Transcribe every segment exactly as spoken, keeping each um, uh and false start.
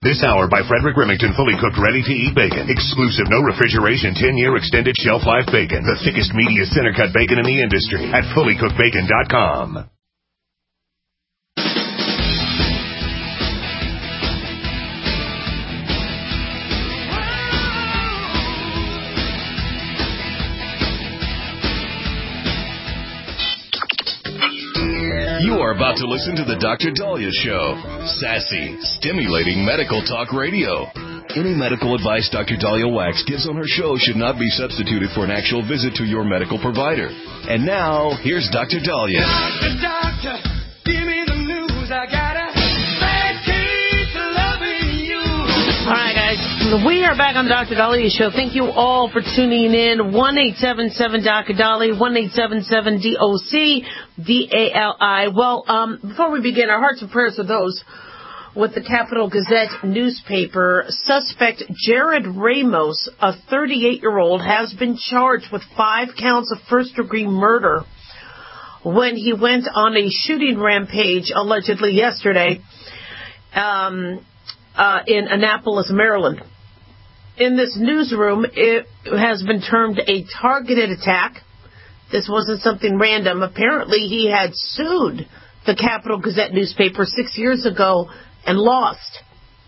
This hour by Frederick Remington, fully cooked, ready-to-eat bacon. Exclusive, no refrigeration, ten-year extended shelf life bacon. The thickest, meatiest center-cut bacon in the industry at fully cooked bacon dot com. You are about to listen to the Doctor Dahlia Show. Sassy, stimulating medical talk radio. Any medical advice Doctor Dahlia Wax gives on her show should not be substituted for an actual visit to your medical provider. And now, here's Doctor Dahlia. Doctor, doctor, give me the news. I got a bad case of loving you. All right, guys. We are back on the Doctor Dahlia Show. Thank you all for tuning in. one eight seven seven D O C Dahlia, one eight seven seven D O C D A L I. Well, um, before we begin, our hearts and prayers are those with the Capital Gazette newspaper. Suspect Jared Ramos, a thirty-eight-year-old, has been charged with five counts of first-degree murder when he went on a shooting rampage, allegedly yesterday, um, uh, in Annapolis, Maryland. In this newsroom, it has been termed a targeted attack. This wasn't something random. Apparently, he had sued the Capital Gazette newspaper six years ago and lost.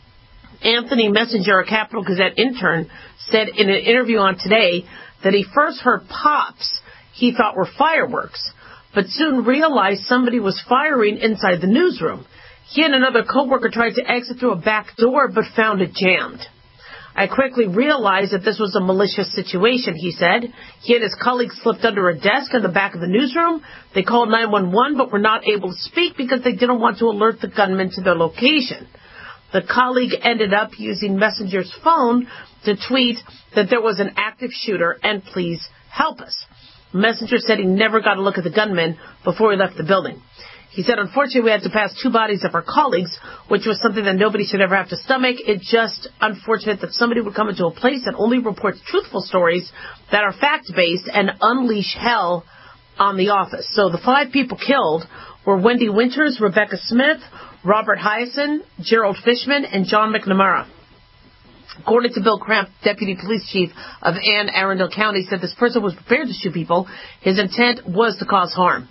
Anthony Messenger, a Capital Gazette intern, said in an interview on Today that he first heard pops he thought were fireworks, but soon realized somebody was firing inside the newsroom. He and another coworker tried to exit through a back door, but found it jammed. I quickly realized that this was a malicious situation, he said. He and his colleagues slipped under a desk in the back of the newsroom. They called nine one one, but were not able to speak because they didn't want to alert the gunman to their location. The colleague ended up using Messenger's phone to tweet that there was an active shooter and please help us. Messenger said he never got a look at the gunman before he left the building. He said, unfortunately, we had to pass two bodies of our colleagues, which was something that nobody should ever have to stomach. It's just unfortunate that somebody would come into a place that only reports truthful stories that are fact-based and unleash hell on the office. So the five people killed were Wendy Winters, Rebecca Smith, Robert Hyacin, Gerald Fishman, and John McNamara. According to Bill Cramp, Deputy Police Chief of Anne Arundel County, said this person was prepared to shoot people. His intent was to cause harm.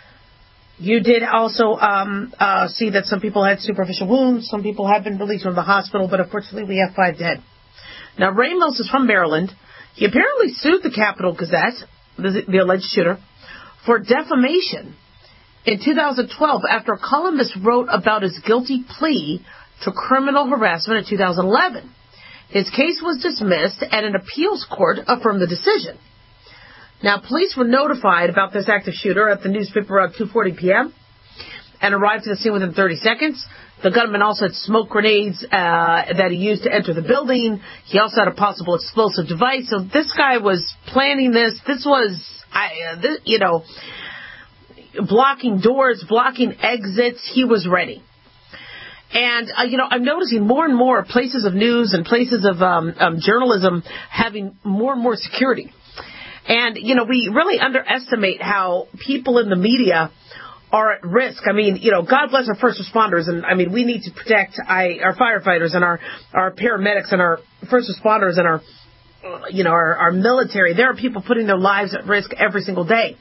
You did also um, uh, see that some people had superficial wounds. Some people have been released from the hospital, but unfortunately we have five dead. Now, Ramos is from Maryland. He apparently sued the Capital Gazette, the, the alleged shooter, for defamation in two thousand twelve after a columnist wrote about his guilty plea to criminal harassment in two thousand eleven. His case was dismissed, and an appeals court affirmed the decision. Now, police were notified about this active shooter at the newspaper around two forty p.m. and arrived to the scene within thirty seconds. The gunman also had smoke grenades uh, that he used to enter the building. He also had a possible explosive device. So this guy was planning this. This was, I, uh, this, you know, blocking doors, blocking exits. He was ready. And, uh, you know, I'm noticing more and more places of news and places of um, um, journalism having more and more security. And, you know, we really underestimate how people in the media are at risk. I mean, you know, God bless our first responders. And, I mean, we need to protect I, our firefighters and our, our paramedics and our first responders and our, you know, our, our military. There are people putting their lives at risk every single day.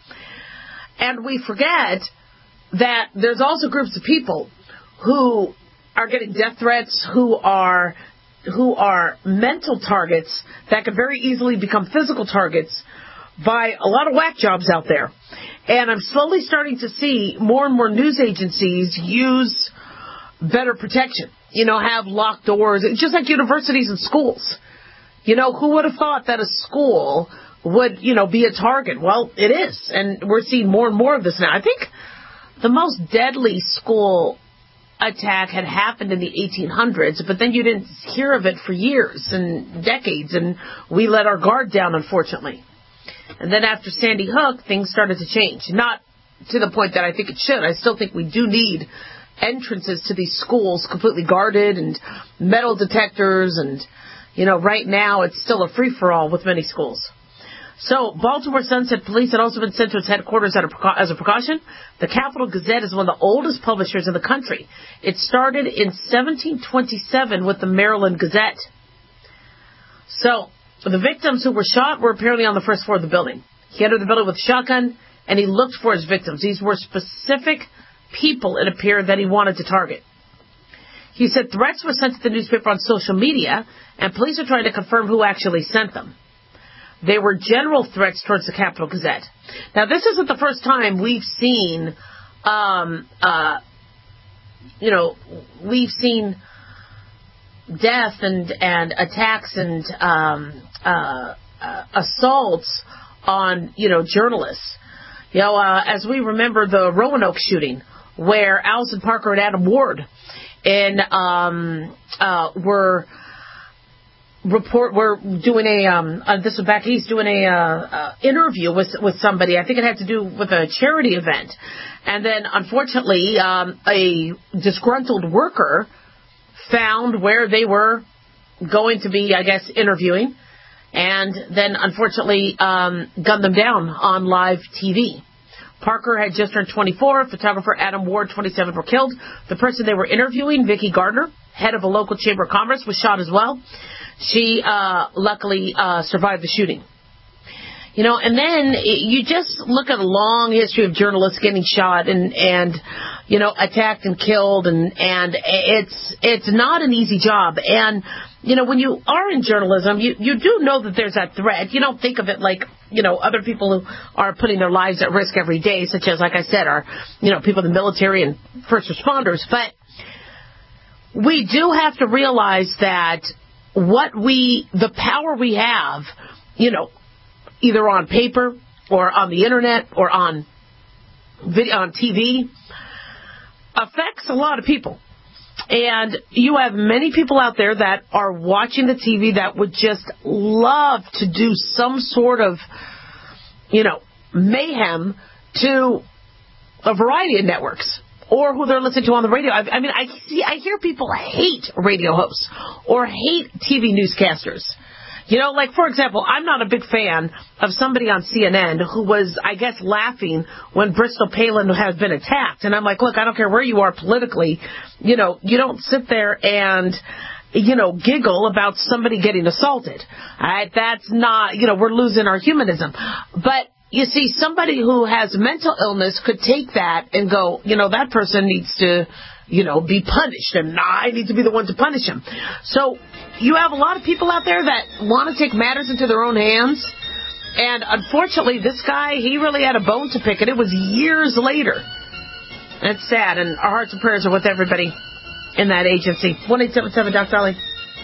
And we forget that there's also groups of people who are getting death threats, who are who are mental targets that could very easily become physical targets by a lot of whack jobs out there. And I'm slowly starting to see more and more news agencies use better protection, you know, have locked doors, just like universities and schools. You know, who would have thought that a school would, you know, be a target? Well, it is, and we're seeing more and more of this now. I think the most deadly school attack had happened in the eighteen hundreds, but then you didn't hear of it for years and decades, and we let our guard down, unfortunately. And then after Sandy Hook, things started to change. Not to the point that I think it should. I still think we do need entrances to these schools completely guarded and metal detectors. And, you know, right now it's still a free-for-all with many schools. So, Baltimore Sunset Police had also been sent to its headquarters as a precaution. The Capital Gazette is one of the oldest publishers in the country. It started in seventeen twenty-seven with the Maryland Gazette. So, the victims who were shot were apparently on the first floor of the building. He entered the building with a shotgun, and he looked for his victims. These were specific people, it appeared, that he wanted to target. He said threats were sent to the newspaper on social media, and police are trying to confirm who actually sent them. They were general threats towards the Capital Gazette. Now, this isn't the first time we've seen, um, uh, you know, we've seen death and, and attacks and um, uh, uh, assaults on, you know, journalists. You know, uh, as we remember the Roanoke shooting, where Allison Parker and Adam Ward and um, uh, were report were doing a um, uh, this was back east doing a uh, uh, interview with with somebody. I think it had to do with a charity event, and then unfortunately um, a disgruntled worker found where they were going to be, I guess, interviewing, and then unfortunately um, gunned them down on live T V. Parker had just turned twenty-four. Photographer Adam Ward, twenty-seven, were killed. The person they were interviewing, Vicki Gardner, head of a local chamber of commerce, was shot as well. She uh, luckily uh, survived the shooting. You know, and then you just look at a long history of journalists getting shot and, and you know, attacked and killed, and, and it's it's not an easy job. And, you know, when you are in journalism, you, you do know that there's that threat. You don't think of it like, you know, other people who are putting their lives at risk every day, such as, like I said, are, you know, people in the military and first responders. But we do have to realize that what we, the power we have, you know, either on paper or on the internet or on video, on T V, affects a lot of people. And you have many people out there that are watching the T V that would just love to do some sort of, you know, mayhem to a variety of networks, or who they're listening to on the radio. I, I mean, I see, I hear people hate radio hosts or hate T V newscasters. You know, like, for example, I'm not a big fan of somebody on C N N who was, I guess, laughing when Bristol Palin has been attacked. And I'm like, look, I don't care where you are politically. You know, you don't sit there and, you know, giggle about somebody getting assaulted. All right? That's not, you know, we're losing our humanism. But you see, somebody who has mental illness could take that and go, you know, that person needs to, you know, be punished, and I need to be the one to punish him. So you have a lot of people out there that want to take matters into their own hands. And unfortunately, this guy, he really had a bone to pick, and it was years later. And it's sad, and our hearts and prayers are with everybody in that agency. one eight seven seven, Doctor Dolly.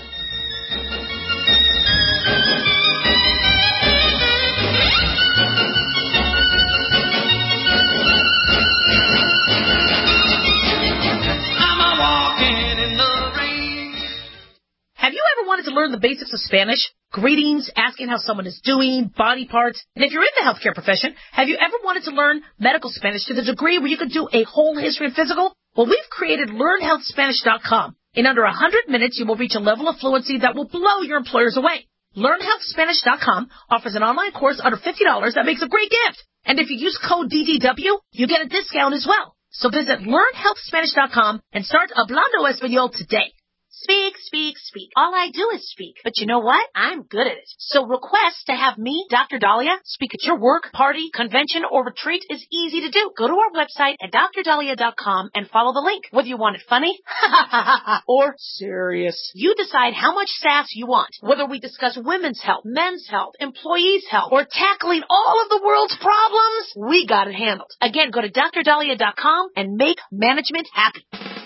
Have you ever wanted to learn the basics of Spanish? Greetings, asking how someone is doing, body parts. And if you're in the healthcare profession, have you ever wanted to learn medical Spanish to the degree where you could do a whole history and physical? Well, we've created learn health spanish dot com. In under one hundred minutes, you will reach a level of fluency that will blow your employers away. learn health spanish dot com offers an online course under fifty dollars that makes a great gift. And if you use code D D W, you get a discount as well. So visit learn health spanish dot com and start Hablando Español today. Speak, speak, speak. All I do is speak. But you know what? I'm good at it. So request to have me, Doctor Dahlia, speak at your work, party, convention, or retreat is easy to do. Go to our website at dr dahlia dot com and follow the link. Whether you want it funny or serious, you decide how much sass you want. Whether we discuss women's health, men's health, employees' health, or tackling all of the world's problems, we got it handled. Again, go to dr dahlia dot com and make management happy.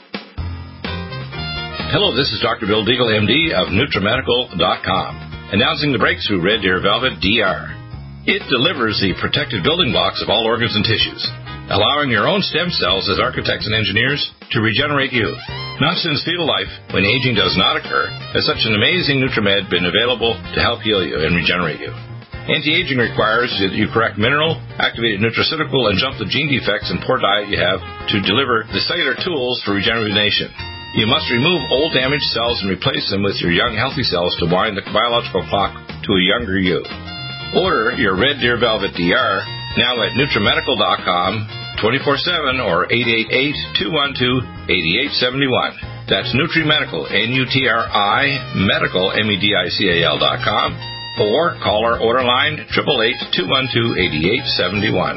Hello, this is Doctor Bill Deagle, M D of Nutramedical dot com, announcing the breakthrough Red Deer Velvet D R. It delivers the protective building blocks of all organs and tissues, allowing your own stem cells as architects and engineers to regenerate youth. Not since fetal life, when aging does not occur, has such an amazing Nutramed been available to help heal you and regenerate you. Anti-aging requires that you correct mineral, activated nutraceutical, and jump the gene defects and poor diet you have to deliver the cellular tools for regeneration. You must remove old damaged cells and replace them with your young healthy cells to wind the biological clock to a younger you. Order your Red Deer Velvet D R now at NutriMedical dot com, twenty-four seven or eight eight eight, two one two, eight eight seven one. That's NutriMedical, N U T R I, medical, M E D I C A L dot com, or call our order line, eight eight eight, two one two, eight eight seven one.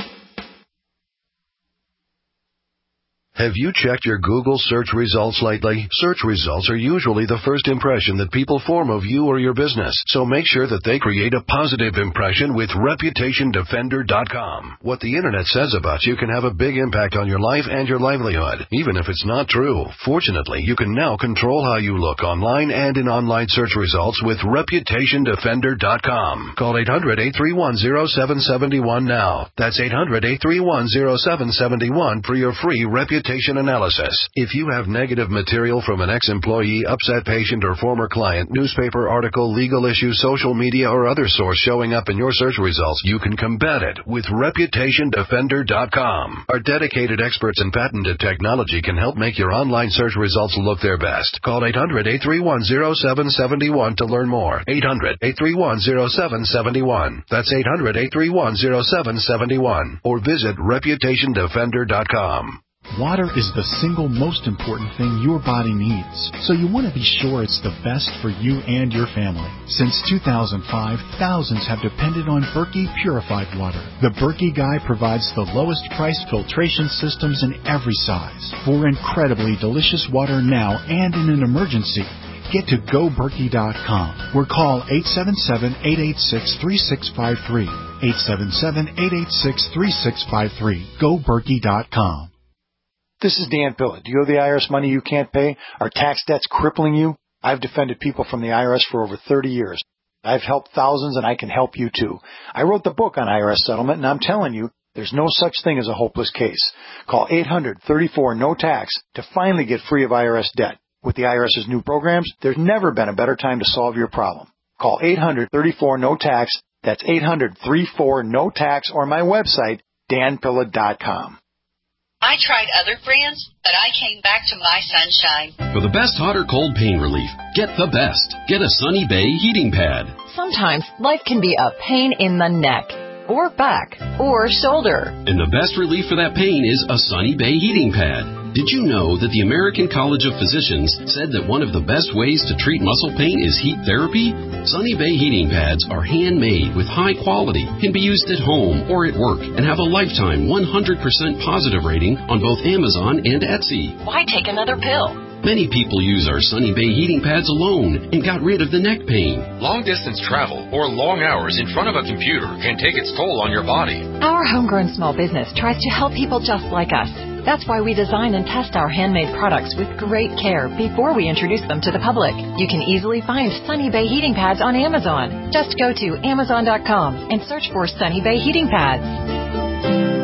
Have you checked your Google search results lately? Search results are usually the first impression that people form of you or your business, so make sure that they create a positive impression with Reputation Defender dot com. What the Internet says about you can have a big impact on your life and your livelihood, even if it's not true. Fortunately, you can now control how you look online and in online search results with Reputation Defender dot com. Call eight hundred, eight three one, zero seven seven one now. That's eight hundred, eight three one, zero seven seven one for your free reputation analysis. If you have negative material from an ex-employee, upset patient, or former client, newspaper article, legal issue, social media, or other source showing up in your search results, you can combat it with Reputation Defender dot com. Our dedicated experts in patented technology can help make your online search results look their best. Call eight hundred, eight three one, zero seven seven one to learn more. eight hundred, eight three one, zero seven seven one. That's eight hundred, eight three one, zero seven seven one. Or visit Reputation Defender dot com. Water is the single most important thing your body needs, so you want to be sure it's the best for you and your family. Since two thousand five, thousands have depended on Berkey purified water. The Berkey Guy provides the lowest priced filtration systems in every size. For incredibly delicious water now and in an emergency, get to go berkey dot com or call eight seven seven, eight eight six, three six five three. eight seven seven, eight eight six, three six five three. go berkey dot com. This is Dan Pillett. Do you owe the I R S money you can't pay? Are tax debts crippling you? I've defended people from the I R S for over thirty years. I've helped thousands, and I can help you too. I wrote the book on I R S settlement, and I'm telling you, there's no such thing as a hopeless case. Call eight hundred, thirty-four, no tax to finally get free of I R S debt. With the IRS's new programs, there's never been a better time to solve your problem. Call eight hundred, thirty-four, no tax. That's eight hundred, thirty-four, no tax, or my website, dan pillett dot com. I tried other brands, but I came back to my Sunshine. For the best hot or cold pain relief, get the best. Get a Sunny Bay heating pad. Sometimes life can be a pain in the neck, or back, or shoulder. And the best relief for that pain is a Sunny Bay heating pad. Did you know that the American College of Physicians said that one of the best ways to treat muscle pain is heat therapy? Sunny Bay heating pads are handmade with high quality, can be used at home or at work, and have a lifetime one hundred percent positive rating on both Amazon and Etsy. Why take another pill? Many people use our Sunny Bay heating pads alone and got rid of the neck pain. Long-distance travel or long hours in front of a computer can take its toll on your body. Our homegrown small business tries to help people just like us. That's why we design and test our handmade products with great care before we introduce them to the public. You can easily find Sunny Bay heating pads on Amazon. Just go to amazon dot com and search for Sunny Bay heating pads.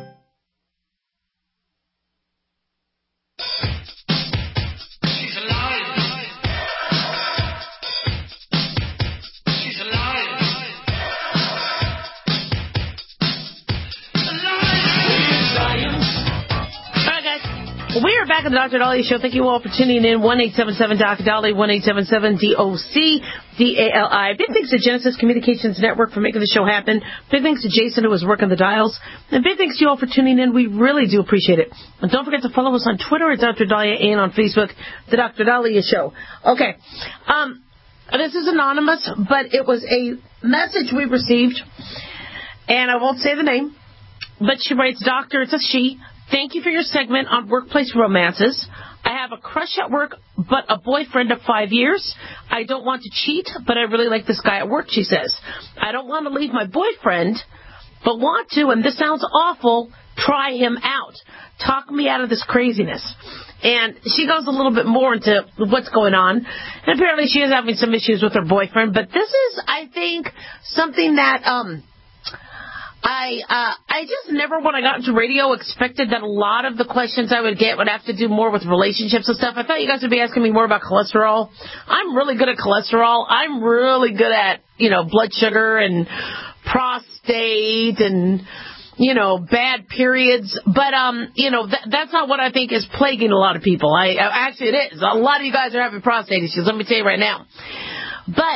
We are back on the Doctor Dolly Show. Thank you all for tuning in. one eight seven seven Doctor Dolly, one eight seven seven D O C D A L I. Big thanks to Genesis Communications Network for making the show happen. Big thanks to Jason, who was working the dials. And big thanks to you all for tuning in. We really do appreciate it. And don't forget to follow us on Twitter at Doctor Dahlia and on Facebook, The Doctor Dahlia Show. Okay. Um, this is anonymous, but it was a message we received. And I won't say the name, but she writes, Doctor, it's a she. Thank you for your segment on workplace romances. I have a crush at work, but a boyfriend of five years. I don't want to cheat, but I really like this guy at work, she says. I don't want to leave my boyfriend, but want to, and this sounds awful, try him out. Talk me out of this craziness. And she goes a little bit more into what's going on. And apparently she is having some issues with her boyfriend, but this is, I think, something that... um. I uh, I just never, when I got into radio, expected that a lot of the questions I would get would have to do more with relationships and stuff. I thought you guys would be asking me more about cholesterol. I'm really good at cholesterol. I'm really good at, you know, blood sugar and prostate and, you know, bad periods. But, um, you know, th- that's not what I think is plaguing a lot of people. I, I Actually, it is. A lot of you guys are having prostate issues, let me tell you right now. But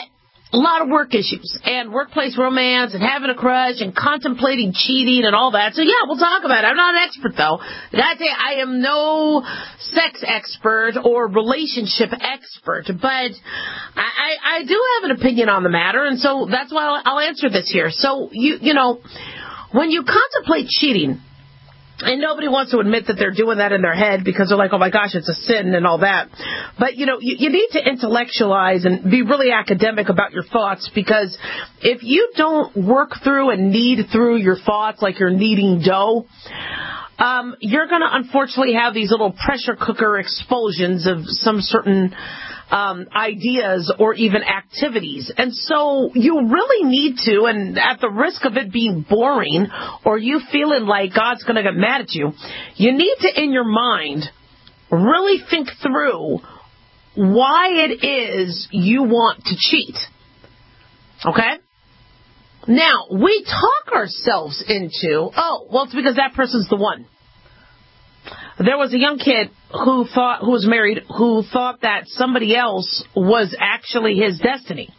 a lot of work issues and workplace romance and having a crush and contemplating cheating and all that. So, yeah, we'll talk about it. I'm not an expert, though. I gotta tell you, I am no sex expert or relationship expert, but I, I, I do have an opinion on the matter, and so that's why I'll, I'll answer this here. So, you, you know, when you contemplate cheating, and nobody wants to admit that they're doing that in their head because they're like, oh, my gosh, it's a sin and all that. But, you know, you, you need to intellectualize and be really academic about your thoughts, because if you don't work through and knead through your thoughts like you're kneading dough, um, you're going to unfortunately have these little pressure cooker explosions of some certain Um, ideas or even activities. And so you really need to, and at the risk of it being boring or you feeling like God's going to get mad at you, you need to, in your mind, really think through why it is you want to cheat. Okay? Now, we talk ourselves into, oh, well, it's because that person's the one. There was a young kid who thought, who was married, who thought that somebody else was actually his destiny.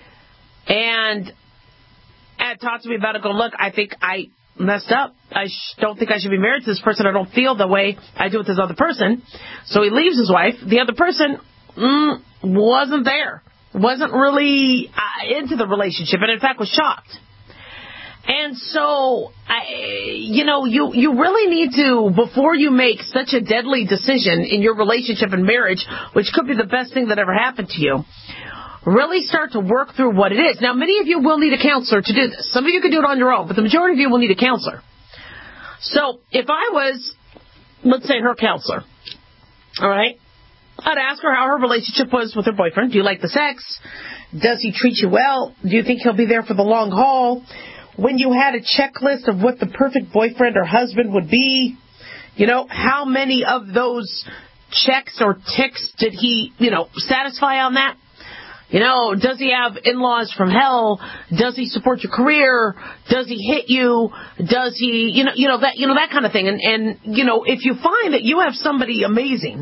And had talked to me about it, go, look, I think I messed up. I sh- don't think I should be married to this person. I don't feel the way I do with this other person. So he leaves his wife. The other person mm, wasn't there, wasn't really uh, into the relationship, and in fact was shocked. And so, I, you know, you, you really need to, before you make such a deadly decision in your relationship and marriage, which could be the best thing that ever happened to you, really start to work through what it is. Now, many of you will need a counselor to do this. Some of you can do it on your own, but the majority of you will need a counselor. So, if I was, let's say, her counselor, all right, I'd ask her how her relationship was with her boyfriend. Do you like the sex? Does he treat you well? Do you think he'll be there for the long haul? When you had a checklist of what the perfect boyfriend or husband would be, you know, how many of those checks or ticks did he, you know, satisfy on that? You know, does he have in-laws from hell? Does he support your career? Does he hit you? Does he, you know, you know that, you know that kind of thing. And and you know, if you find that you have somebody amazing,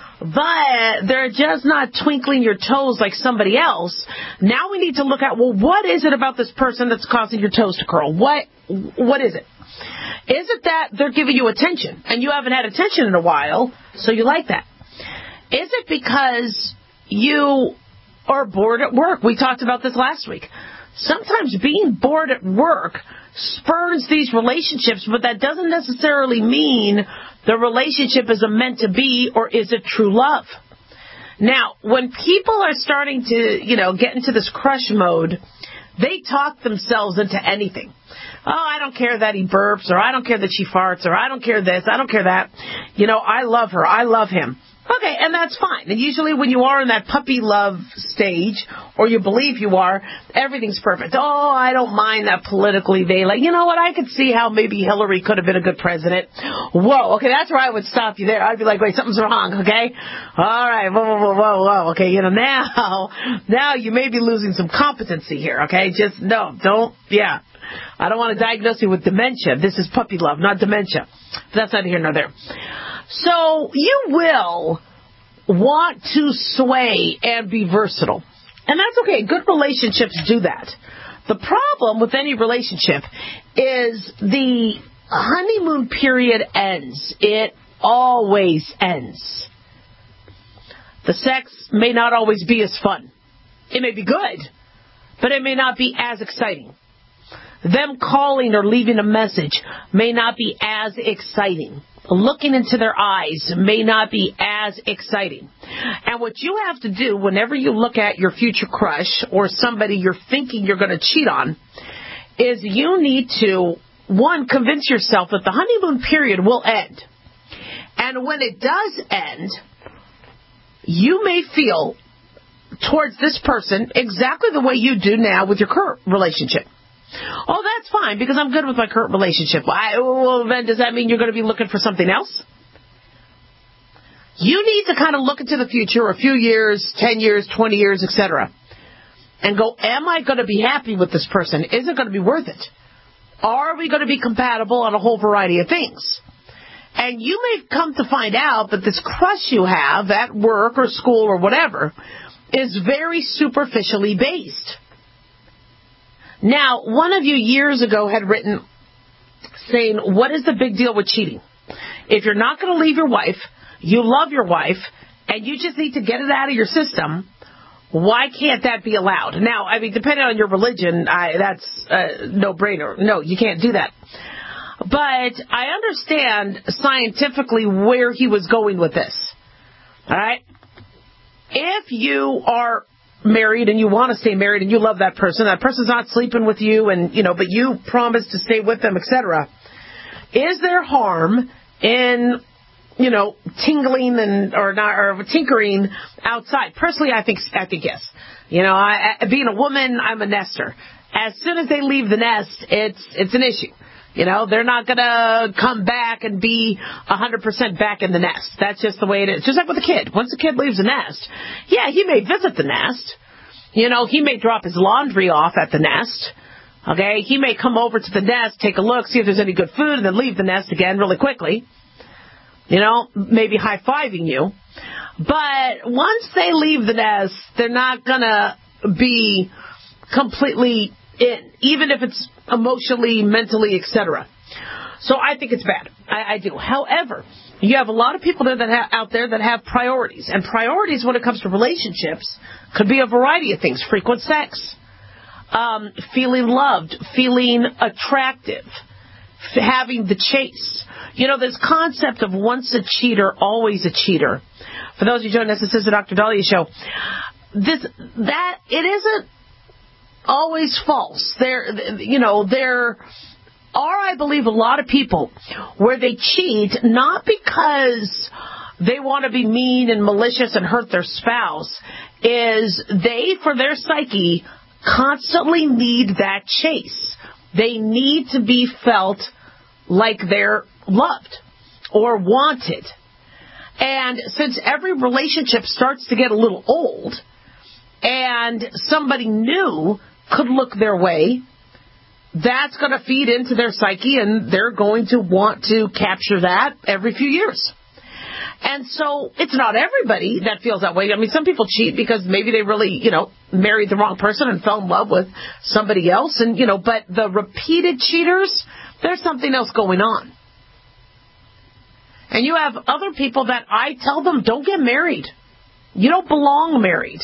but they're just not twinkling your toes like somebody else, now we need to look at, well, what is it about this person that's causing your toes to curl? What what is it? Is it that they're giving you attention and you haven't had attention in a while, so you like that? Is it because you are bored at work? We talked about this last week. Sometimes being bored at work spurs these relationships, but that doesn't necessarily mean the relationship is a meant to be, or is it true love? Now, when people are starting to, you know, get into this crush mode, they talk themselves into anything. Oh, I don't care that he burps, or I don't care that she farts, or I don't care this, I don't care that. You know, I love her, I love him. Okay, and that's fine. And usually when you are in that puppy love stage, or you believe you are, everything's perfect. Oh, I don't mind that politically they like, you know what, I could see how maybe Hillary could have been a good president. Whoa, okay, that's where I would stop you there. I'd be like, wait, something's wrong, okay? All right, whoa, whoa, whoa, whoa, whoa, okay, you know, now, now you may be losing some competency here, okay? Just, no, don't, yeah. I don't want to diagnose you with dementia. This is puppy love, not dementia. But that's neither here nor there. So you will want to sway and be versatile. And that's okay. Good relationships do that. The problem with any relationship is the honeymoon period ends. It always ends. The sex may not always be as fun. It may be good, but it may not be as exciting. Them calling or leaving a message may not be as exciting. Looking into their eyes may not be as exciting. And what you have to do whenever you look at your future crush or somebody you're thinking you're going to cheat on is you need to, one, convince yourself that the honeymoon period will end. And when it does end, you may feel towards this person exactly the way you do now with your current relationship. Oh, that's fine, because I'm good with my current relationship. I, well, then does that mean you're going to be looking for something else? You need to kind of look into the future, a few years, ten years, twenty years, et cetera, and go, am I going to be happy with this person? Is it going to be worth it? Are we going to be compatible on a whole variety of things? And you may come to find out that this crush you have at work or school or whatever is very superficially based. Now, one of you years ago had written saying, what is the big deal with cheating? If you're not going to leave your wife, you love your wife, and you just need to get it out of your system, why can't that be allowed? Now, I mean, depending on your religion, I, that's a no-brainer. No, you can't do that. But I understand scientifically where he was going with this. All right? If you are married and you want to stay married and you love that person, that person's not sleeping with you, and you know, but you promise to stay with them, et cetera. Is there harm in, you know, tingling and or not or tinkering outside? Personally, I think I think yes. You know, I, being a woman, I'm a nester. As soon as they leave the nest, it's it's an issue. You know, they're not going to come back and be one hundred percent back in the nest. That's just the way it is. Just like with a kid. Once a kid leaves the nest, yeah, he may visit the nest. You know, he may drop his laundry off at the nest. Okay, he may come over to the nest, take a look, see if there's any good food, and then leave the nest again really quickly. You know, maybe high-fiving you. But once they leave the nest, they're not going to be completely in, even if it's emotionally, mentally, et cetera. So I think it's bad. I, I do. However, you have a lot of people there that ha- out there that have priorities. And priorities when it comes to relationships could be a variety of things. Frequent sex, um, feeling loved, feeling attractive, f- having the chase. You know, this concept of once a cheater, always a cheater. For those of you joining us, this is the Doctor Dahlia Show. This, that, it isn't always false. There, you know, there are, I believe, a lot of people where they cheat not because they want to be mean and malicious and hurt their spouse. Is they, for their psyche, constantly need that chase. They need to be felt like they're loved or wanted. And since every relationship starts to get a little old and somebody new could look their way, that's going to feed into their psyche, and they're going to want to capture that every few years. And so it's not everybody that feels that way. I mean, some people cheat because maybe they really, you know, married the wrong person and fell in love with somebody else. And, you know, but the repeated cheaters, there's something else going on. And you have other people that I tell them, don't get married. You don't belong married.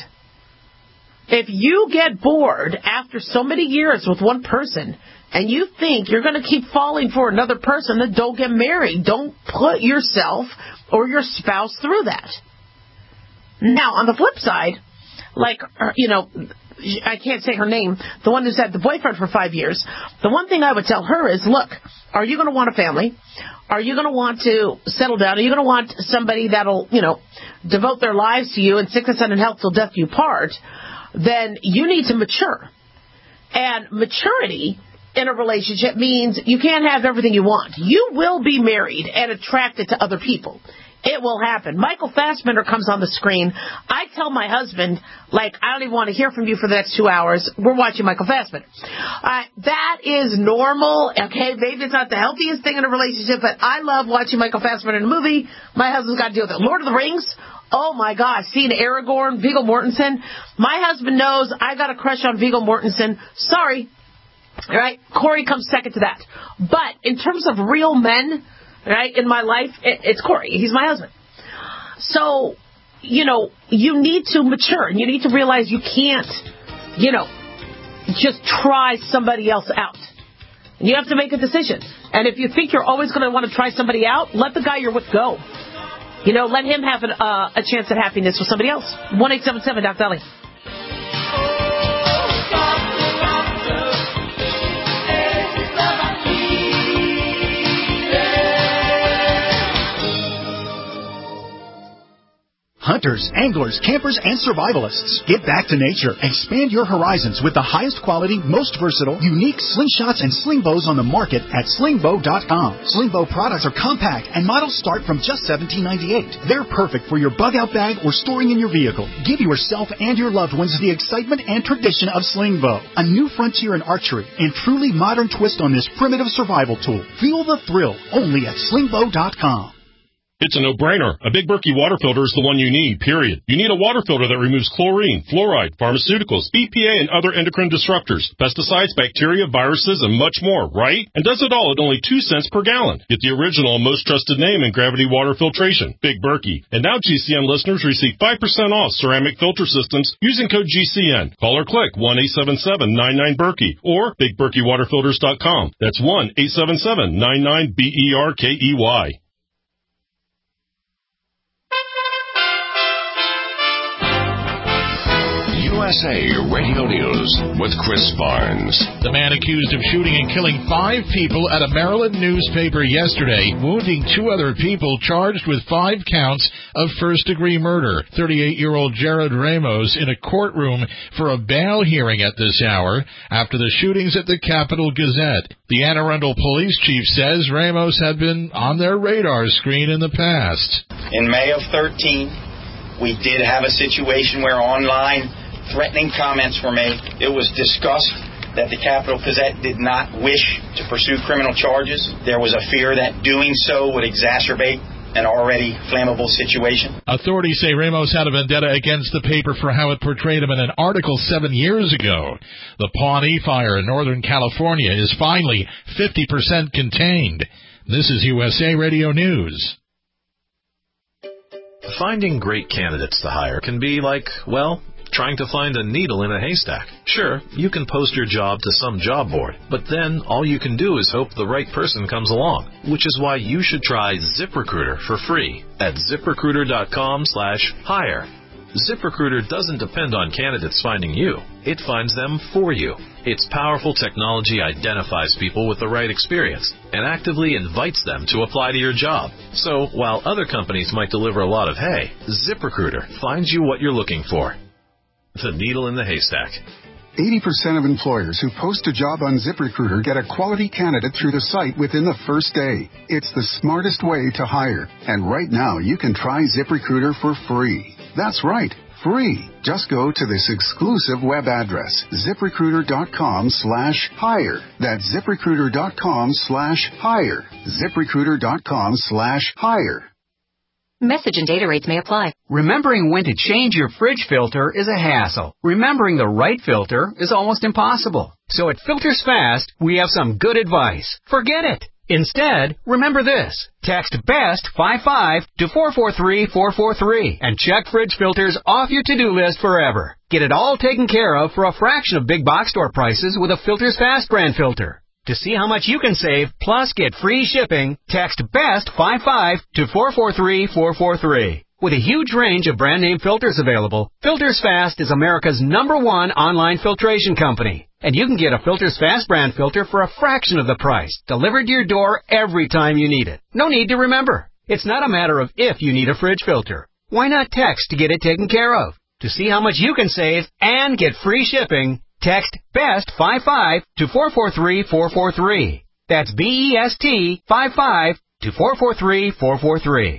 If you get bored after so many years with one person and you think you're going to keep falling for another person, then don't get married. Don't put yourself or your spouse through that. Now, on the flip side, like, you know, I can't say her name, the one who's had the boyfriend for five years, the one thing I would tell her is, look, are you going to want a family? Are you going to want to settle down? Are you going to want somebody that'll, you know, devote their lives to you in sickness and in health till death do you part? Then you need to mature. And maturity in a relationship means you can't have everything you want. You will be married and attracted to other people. It will happen. Michael Fassbender comes on the screen. I tell my husband, like, I don't even want to hear from you for the next two hours. We're watching Michael Fassbender. Uh, that is normal. Okay, maybe it's not the healthiest thing in a relationship, but I love watching Michael Fassbender in a movie. My husband's got to deal with it. Lord of the Rings. Oh, my gosh, seeing Aragorn, Viggo Mortensen. My husband knows I got a crush on Viggo Mortensen. Sorry. All right, Corey comes second to that. But in terms of real men, right, in my life, it, it's Corey. He's my husband. So, you know, you need to mature, and you need to realize you can't, you know, just try somebody else out. You have to make a decision. And if you think you're always going to want to try somebody out, let the guy you're with go. You know, let him have an, uh, a chance at happiness with somebody else. one eight seven seven, Doctor Dahlia. Hunters, anglers, campers, and survivalists. Get back to nature. Expand your horizons with the highest quality, most versatile, unique slingshots and sling bows on the market at sling bow dot com. Sling bow products are compact and models start from just seventeen ninety-eight. They're perfect for your bug-out bag or storing in your vehicle. Give yourself and your loved ones the excitement and tradition of sling bow. A new frontier in archery and truly modern twist on this primitive survival tool. Feel the thrill only at sling bow dot com. It's a no-brainer. A Big Berkey water filter is the one you need, period. You need a water filter that removes chlorine, fluoride, pharmaceuticals, B P A, and other endocrine disruptors, pesticides, bacteria, viruses, and much more, right? And does it all at only two cents per gallon. Get the original and most trusted name in gravity water filtration, Big Berkey. And now G C N listeners receive five percent off ceramic filter systems using code G C N. Call or click one eight seven seven nine nine Berkey or big berkey water filters dot com. That's one eight seven seven nine nine B E R K E Y. U S A Radio News with Chris Barnes. The man accused of shooting and killing five people at a Maryland newspaper yesterday, wounding two other people, charged with five counts of first-degree murder. thirty-eight-year-old Jared Ramos in a courtroom for a bail hearing at this hour after the shootings at the Capitol Gazette. The Anne Arundel police chief says Ramos had been on their radar screen in the past. In May of thirteen, we did have a situation where online threatening comments were made. It was discussed that the Capitol Gazette did not wish to pursue criminal charges. There was a fear that doing so would exacerbate an already flammable situation. Authorities say Ramos had a vendetta against the paper for how it portrayed him in an article seven years ago. The Pawnee fire in Northern California is finally fifty percent contained. This is U S A Radio News. Finding great candidates to hire can be like, well, trying to find a needle in a haystack. Sure, you can post your job to some job board, but then all you can do is hope the right person comes along, which is why you should try ZipRecruiter for free at ZipRecruiter.com slash hire. ZipRecruiter doesn't depend on candidates finding you. It finds them for you. Its powerful technology identifies people with the right experience and actively invites them to apply to your job. So while other companies might deliver a lot of hay, ZipRecruiter finds you what you're looking for. The needle in the haystack. eighty percent of employers who post a job on ZipRecruiter get a quality candidate through the site within the first day. It's the smartest way to hire. And right now, you can try ZipRecruiter for free. That's right, free. Just go to this exclusive web address, ZipRecruiter.com slash hire. That's ZipRecruiter.com slash hire. ZipRecruiter.com slash hire. Message and data rates may apply. Remembering when to change your fridge filter is a hassle. Remembering the right filter is almost impossible. So at Filters Fast, we have some good advice. Forget it. Instead, remember this. Text BEST five five to four four three four four three and check fridge filters off your to-do list forever. Get it all taken care of for a fraction of big box store prices with a Filters Fast brand filter. To see how much you can save, plus get free shipping, text BEST five five to four four three four four three. With a huge range of brand name filters available, Filters Fast is America's number one online filtration company. And you can get a Filters Fast brand filter for a fraction of the price, delivered to your door every time you need it. No need to remember. It's not a matter of if you need a fridge filter. Why not text to get it taken care of? To see how much you can save and get free shipping, text BEST five five to four four three four four three. That's B E S T five five to four four three four four three.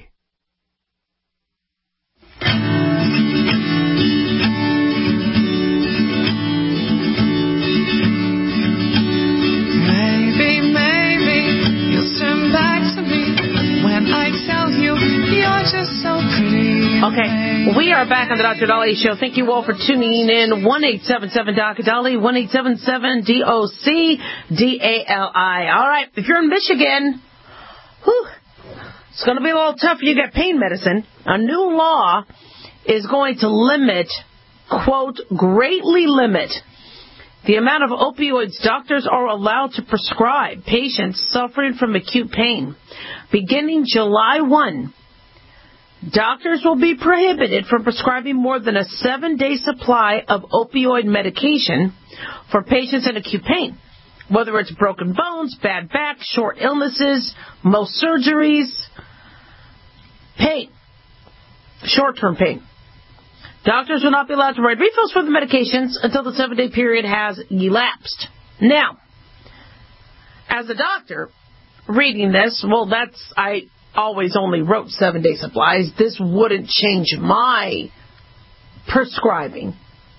Maybe, maybe you'll turn back to me when I tell you you're just so pretty. Okay, we are back on the Doctor Dolly Show. Thank you all for tuning in. one eight seven seven D O C Dolly, one eight seven seven D O C D A L I. All right, if you're in Michigan, whew, it's going to be a little tough for you to get pain medicine. A new law is going to limit, quote, greatly limit the amount of opioids doctors are allowed to prescribe patients suffering from acute pain. Beginning July first, doctors will be prohibited from prescribing more than a seven-day supply of opioid medication for patients in acute pain, whether it's broken bones, bad back, short illnesses, most surgeries, pain, short-term pain. Doctors will not be allowed to write refills for the medications until the seven-day period has elapsed. Now, as a doctor reading this, well, that's, I always only wrote seven-day supplies. This wouldn't change my prescribing.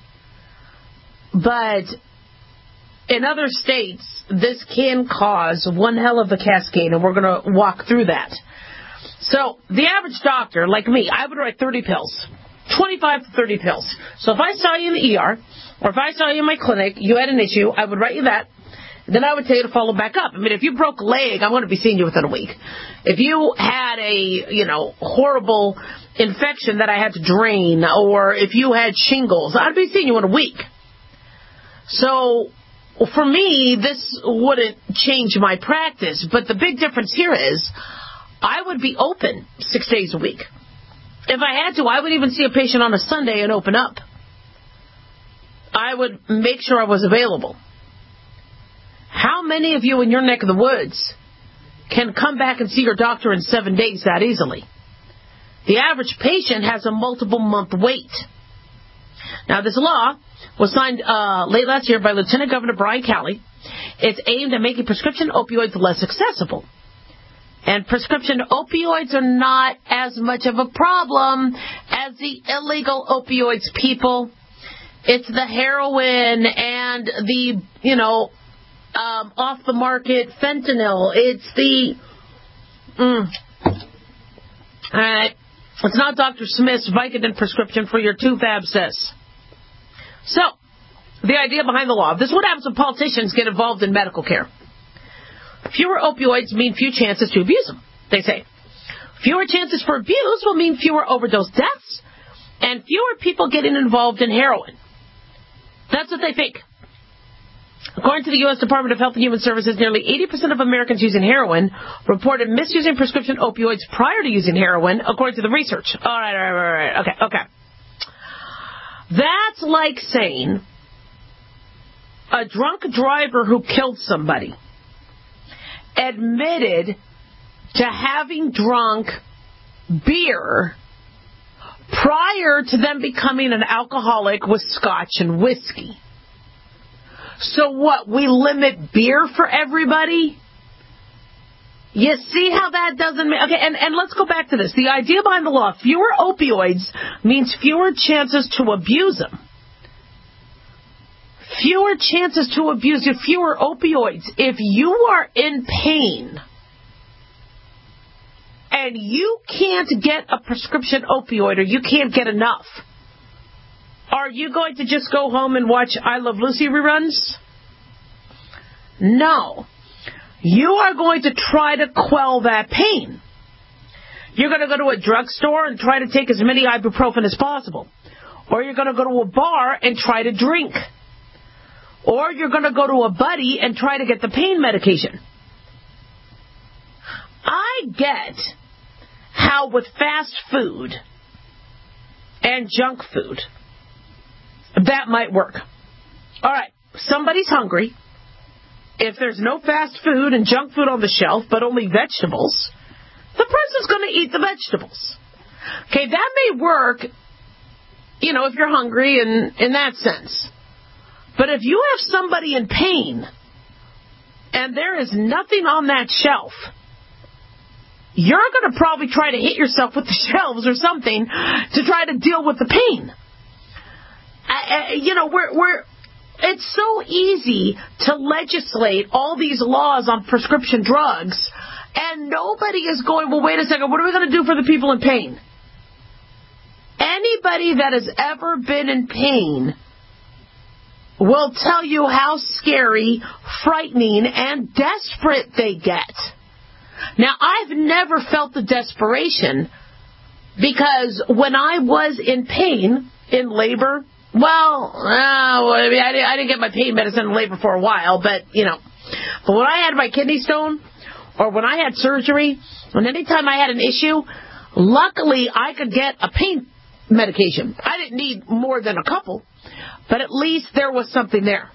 But in other states, this can cause one hell of a cascade, and we're going to walk through that. So the average doctor, like me, I would write thirty pills, twenty-five to thirty pills. So if I saw you in the E R, or if I saw you in my clinic, you had an issue, I would write you that. Then I would tell you to follow back up. I mean, if you broke a leg, I want to be seeing you within a week. If you had a, you know, horrible infection that I had to drain, or if you had shingles, I'd be seeing you in a week. So for me, this wouldn't change my practice. But the big difference here is I would be open six days a week. If I had to, I would even see a patient on a Sunday and open up. I would make sure I was available. How many of you in your neck of the woods can come back and see your doctor in seven days that easily? The average patient has a multiple month wait. Now, this law was signed uh, late last year by Lieutenant Governor Brian Calley. It's aimed at making prescription opioids less accessible. And prescription opioids are not as much of a problem as the illegal opioids, people. It's the heroin and the, you know, Um, off the market fentanyl. It's the mm, all right. It's not Doctor Smith's Vicodin prescription for your tooth abscess. So, the idea behind the law. This is what happens when politicians get involved in medical care. Fewer opioids mean few chances to abuse them, they say. Fewer chances for abuse will mean fewer overdose deaths and fewer people getting involved in heroin. That's what they think. According to the U S Department of Health and Human Services, nearly eighty percent of Americans using heroin reported misusing prescription opioids prior to using heroin, according to the research. All right, all right, all right. Okay, okay. That's like saying a drunk driver who killed somebody admitted to having drunk beer prior to them becoming an alcoholic with scotch and whiskey. So what, we limit beer for everybody? You see how that doesn't make... Okay, and, and let's go back to this. The idea behind the law, fewer opioids means fewer chances to abuse them. Fewer chances to abuse you, fewer opioids. If you are in pain and you can't get a prescription opioid or you can't get enough, are you going to just go home and watch I Love Lucy reruns? No. You are going to try to quell that pain. You're going to go to a drugstore and try to take as many ibuprofen as possible. Or you're going to go to a bar and try to drink. Or you're going to go to a buddy and try to get the pain medication. I get how with fast food and junk food, that might work. All right, somebody's hungry. If there's no fast food and junk food on the shelf, but only vegetables, the person's going to eat the vegetables. Okay, that may work, you know, if you're hungry in, in that sense. But if you have somebody in pain and there is nothing on that shelf, you're going to probably try to hit yourself with the shelves or something to try to deal with the pain. I, I, you know, we're, we're, it's so easy to legislate all these laws on prescription drugs, and nobody is going, well, wait a second, what are we going to do for the people in pain? Anybody that has ever been in pain will tell you how scary, frightening, and desperate they get. Now, I've never felt the desperation because when I was in pain, in labor, well, uh, I, mean, I, didn't, I didn't get my pain medicine in labor for a while, but, you know. But when I had my kidney stone or when I had surgery, and anytime I had an issue, luckily I could get a pain medication. I didn't need more than a couple, but at least there was something there.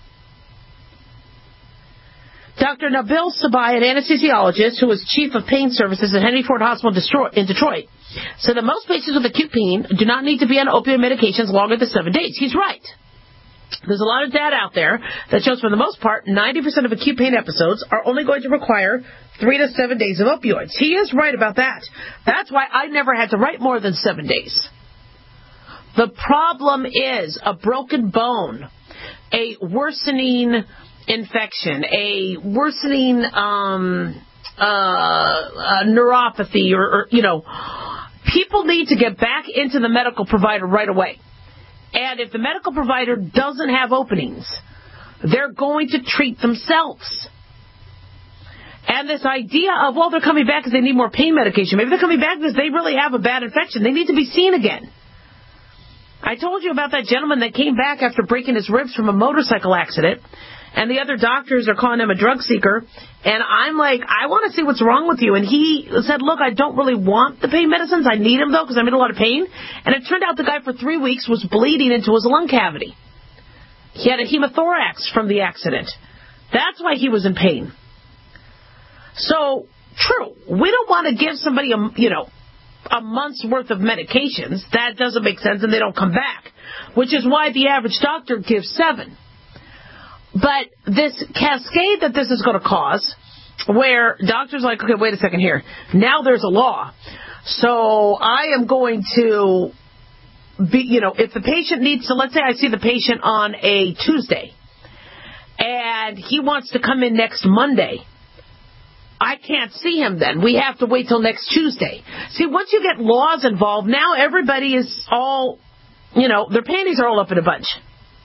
Doctor Nabil Sabai, an anesthesiologist who was chief of pain services at Henry Ford Hospital in Detroit, said that most patients with acute pain do not need to be on opioid medications longer than seven days. He's right. There's a lot of data out there that shows for the most part, ninety percent of acute pain episodes are only going to require three to seven days of opioids. He is right about that. That's why I never had to write more than seven days. The problem is a broken bone, a worsening infection, a worsening um, uh, uh, neuropathy or, or, you know, people need to get back into the medical provider right away. And if the medical provider doesn't have openings, they're going to treat themselves. And this idea of, well, they're coming back because they need more pain medication. Maybe they're coming back because they really have a bad infection. They need to be seen again. I told you about that gentleman that came back after breaking his ribs from a motorcycle accident. And the other doctors are calling him a drug seeker. And I'm like, I want to see what's wrong with you. And he said, look, I don't really want the pain medicines. I need them, though, because I'm in a lot of pain. And it turned out the guy for three weeks was bleeding into his lung cavity. He had a hemothorax from the accident. That's why he was in pain. So, true, we don't want to give somebody, a, you know, a month's worth of medications. That doesn't make sense, and they don't come back, which is why the average doctor gives seven. But this cascade that this is going to cause, where doctors are like, okay, wait a second here. Now there's a law. So I am going to be, you know, if the patient needs to, let's say I see the patient on a Tuesday, and he wants to come in next Monday, I can't see him then. We have to wait till next Tuesday. See, once you get laws involved, now everybody is all, you know, their panties are all up in a bunch.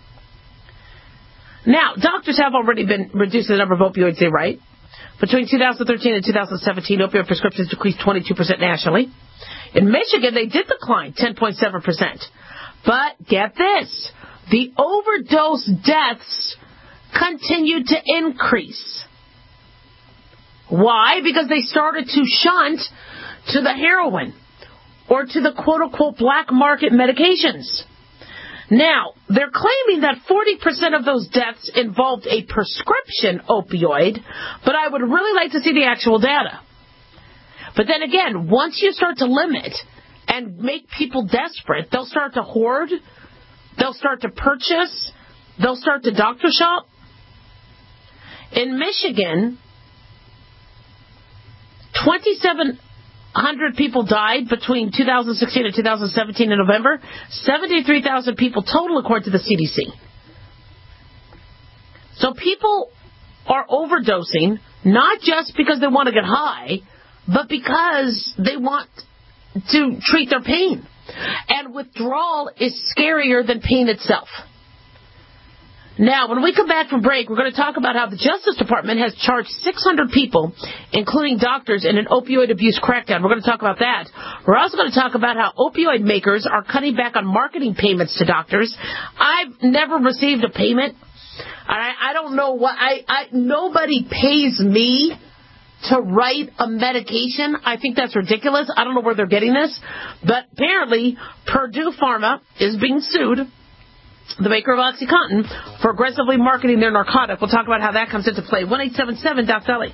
Now, doctors have already been reducing the number of opioids they write. Between two thousand thirteen and two thousand seventeen, opioid prescriptions decreased twenty-two percent nationally. In Michigan, they did decline ten point seven percent. But get this, the overdose deaths continued to increase. Why? Because they started to shunt to the heroin or to the quote-unquote black market medications. Now, they're claiming that forty percent of those deaths involved a prescription opioid, but I would really like to see the actual data. But then again, once you start to limit and make people desperate, they'll start to hoard, they'll start to purchase, they'll start to doctor shop. In Michigan, twenty-seven hundred people died between two thousand sixteen and two thousand seventeen in November. seventy-three thousand people total, according to the C D C. So people are overdosing, not just because they want to get high, but because they want to treat their pain. And withdrawal is scarier than pain itself. Now, when we come back from break, we're going to talk about how the Justice Department has charged six hundred people, including doctors, in an opioid abuse crackdown. We're going to talk about that. We're also going to talk about how opioid makers are cutting back on marketing payments to doctors. I've never received a payment. I, I don't know what... I, I nobody pays me to write a medication. I think that's ridiculous. I don't know where they're getting this. But apparently, Purdue Pharma is being sued, the maker of OxyContin, for aggressively marketing their narcotic. We'll talk about how that comes into play. one eight seven seven Doc Dolly.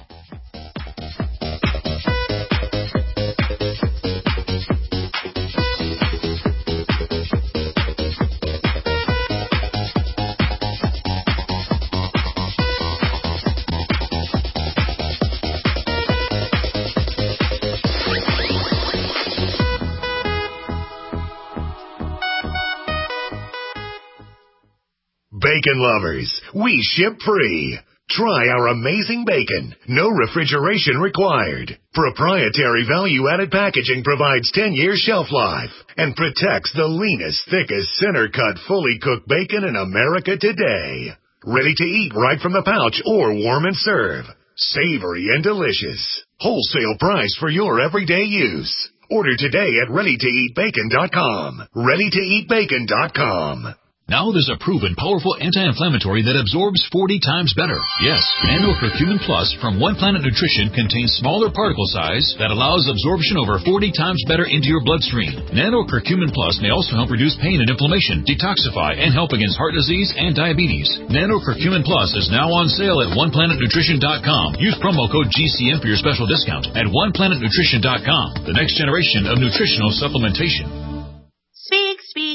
Bacon lovers, we ship free. Try our amazing bacon. No refrigeration required. Proprietary value-added packaging provides ten year shelf life and protects the leanest, thickest, center-cut, fully cooked bacon in America today. Ready to eat right from the pouch or warm and serve. Savory and delicious. Wholesale price for your everyday use. Order today at ready to eat bacon dot com. ready to eat bacon dot com. Now there's a proven, powerful anti-inflammatory that absorbs forty times better. Yes, Nano Curcumin Plus from One Planet Nutrition contains smaller particle size that allows absorption over forty times better into your bloodstream. Nano Curcumin Plus may also help reduce pain and inflammation, detoxify, and help against heart disease and diabetes. Nano Curcumin Plus is now on sale at one planet nutrition dot com. Use promo code G C M for your special discount at one planet nutrition dot com. The next generation of nutritional supplementation. Speak, speak, speak.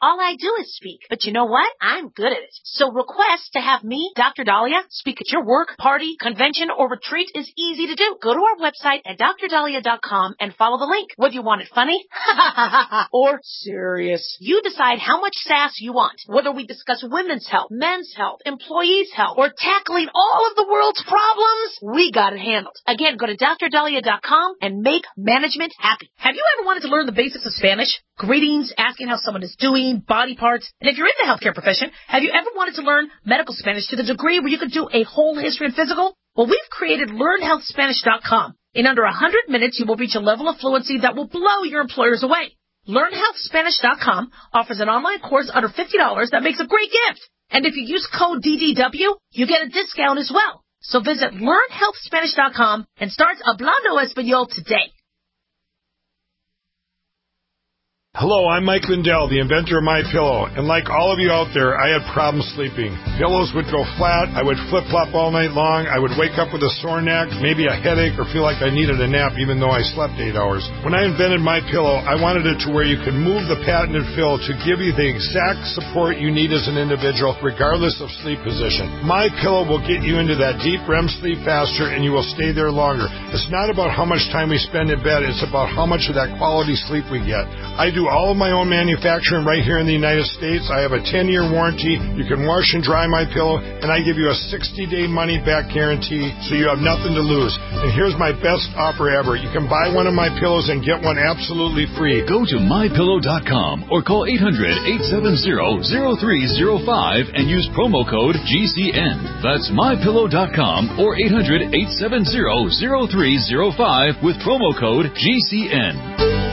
All I do is speak. But you know what? I'm good at it. So request to have me, Doctor Dahlia, speak at your work, party, convention, or retreat is easy to do. Go to our website at dr dahlia dot com and follow the link. Whether you want it funny or serious, you decide how much sass you want. Whether we discuss women's health, men's health, employees' health, or tackling all of the world's problems, we got it handled. Again, go to dr dahlia dot com and make management happy. Have you ever wanted to learn the basics of Spanish? Greetings, asking how someone is doing, body parts. And if you're in the healthcare profession, have you ever wanted to learn medical Spanish to the degree where you could do a whole history and physical? Well, we've created learn health spanish dot com. In under one hundred minutes, you will reach a level of fluency that will blow your employers away. learn health spanish dot com offers an online course under fifty dollars that makes a great gift. And if you use code D D W, you get a discount as well. So visit learn health spanish dot com and start Hablando Español today. Hello, I'm Mike Lindell, the inventor of MyPillow, and like all of you out there, I had problems sleeping. Pillows would go flat, I would flip-flop all night long, I would wake up with a sore neck, maybe a headache, or feel like I needed a nap even though I slept eight hours. When I invented MyPillow, I wanted it to where you could move the patented fill to give you the exact support you need as an individual, regardless of sleep position. MyPillow will get you into that deep R E M sleep faster, and you will stay there longer. It's not about how much time we spend in bed, it's about how much of that quality sleep we get. I do all of my own manufacturing right here in the United States. I have a ten-year warranty. You can wash and dry my pillow, and I give you a sixty-day money-back guarantee, so you have nothing to lose. And here's my best offer ever. You can buy one of my pillows and get one absolutely free. Go to my pillow dot com or call eight hundred, eight seven zero, zero three zero five and use promo code G C N. That's my pillow dot com or eight hundred, eight seven zero, zero three zero five with promo code G C N.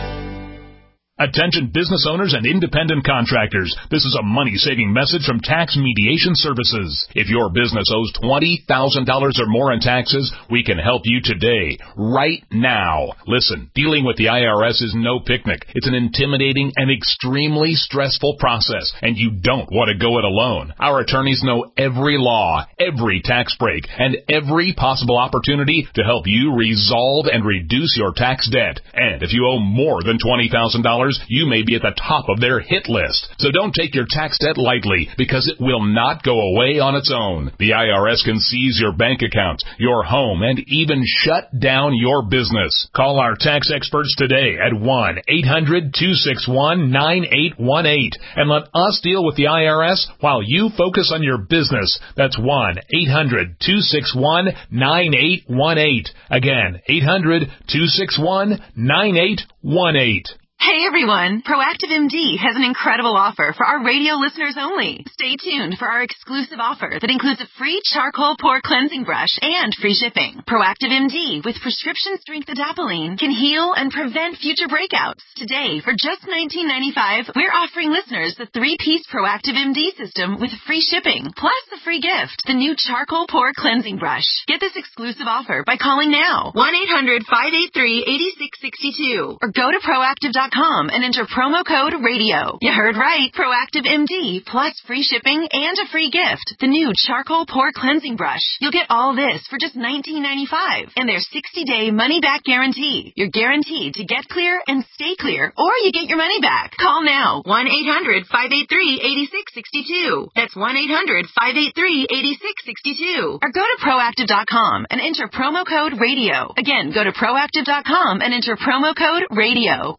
Attention business owners and independent contractors. This is a money-saving message from Tax Mediation Services. If your business owes twenty thousand dollars or more in taxes, we can help you today, right now. Listen, dealing with the I R S is no picnic. It's an intimidating and extremely stressful process, and you don't want to go it alone. Our attorneys know every law, every tax break, and every possible opportunity to help you resolve and reduce your tax debt. And if you owe more than twenty thousand dollars, you may be at the top of their hit list. So don't take your tax debt lightly, because it will not go away on its own. The I R S can seize your bank accounts, your home, and even shut down your business. Call our tax experts today at one eight hundred, two six one, nine eight one eight and let us deal with the I R S while you focus on your business. That's one eight hundred, two six one, nine eight one eight. Again, eight hundred, two six one, nine eight one eight. Hey everyone, Proactive M D has an incredible offer for our radio listeners only. Stay tuned for our exclusive offer that includes a free charcoal pore cleansing brush and free shipping. Proactive M D with prescription strength adapalene can heal and prevent future breakouts. Today, for just nineteen ninety-five dollars, we're offering listeners the three-piece Proactive M D system with free shipping, plus the free gift, the new charcoal pore cleansing brush. Get this exclusive offer by calling now, one eight hundred, five eight three, eight six six two, or go to proactive dot com and enter promo code radio. You heard right. Proactive M D plus free shipping and a free gift, the new charcoal pore cleansing brush. You'll get all this for just nineteen ninety-five dollars and their sixty-day money-back guarantee. You're guaranteed to get clear and stay clear, or you get your money back. Call now, one eight hundred, five eight three, eight six six two. That's one eight hundred, five eight three, eight six six two. Or go to proactive dot com and enter promo code radio. Again, go to proactive dot com and enter promo code radio.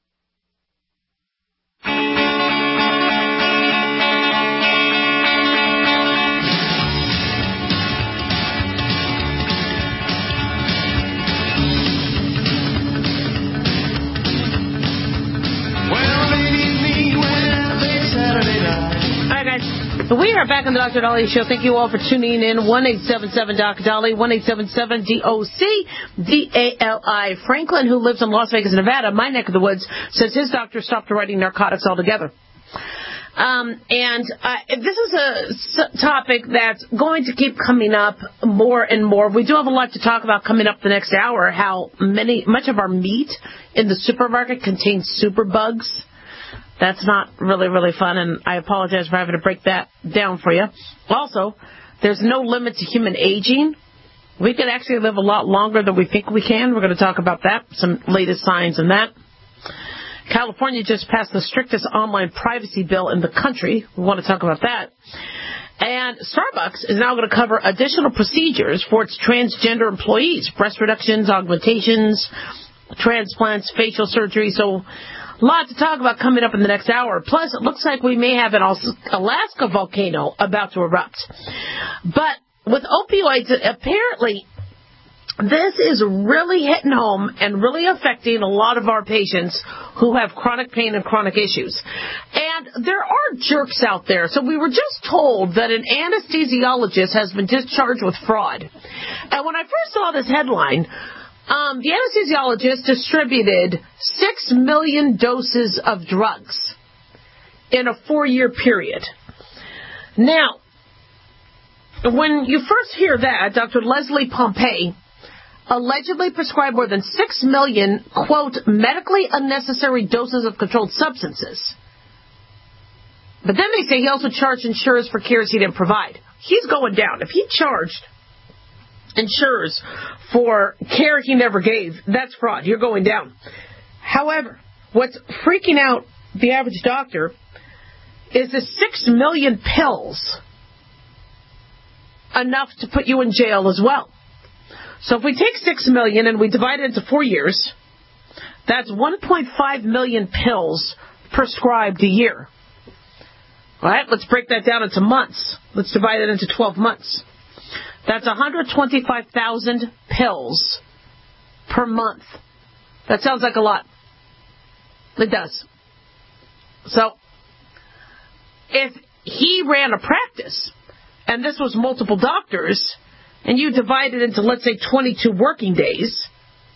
We are back on the Doctor Dolly Show. Thank you all for tuning in. one eight seven seven Doc Dolly, one eight seven seven D O C D A L I. Franklin, who lives in Las Vegas, Nevada, my neck of the woods, says his doctor stopped writing narcotics altogether. Um, and uh, this is a s- topic that's going to keep coming up more and more. We do have a lot to talk about coming up the next hour, how many much of our meat in the supermarket contains superbugs. That's not really, really fun, and I apologize for having to break that down for you. Also, there's no limit to human aging. We could actually live a lot longer than we think we can. We're going to talk about that, some latest signs in that. California just passed the strictest online privacy bill in the country. We want to talk about that. And Starbucks is now going to cover additional procedures for its transgender employees, breast reductions, augmentations, transplants, facial surgery. So a lot to talk about coming up in the next hour. Plus, it looks like we may have an Alaska volcano about to erupt. But with opioids, apparently this is really hitting home and really affecting a lot of our patients who have chronic pain and chronic issues. And there are jerks out there. So we were just told that an anesthesiologist has been discharged with fraud. And when I first saw this headline, um, the anesthesiologist distributed six million doses of drugs in a four-year period. Now, when you first hear that, Doctor Leslie Pompey allegedly prescribed more than six million, quote, medically unnecessary doses of controlled substances. But then they say he also charged insurers for cares he didn't provide. He's going down. If he charged insurers for care he never gave, that's fraud. You're going down. However, what's freaking out the average doctor is the six million pills enough to put you in jail as well. So if we take six million and we divide it into four years, that's one point five million pills prescribed a year. All right, let's break that down into months. Let's divide it into twelve months. That's one hundred twenty-five thousand pills per month. That sounds like a lot. It does. So if he ran a practice, and this was multiple doctors, and you divide it into, let's say, twenty-two working days,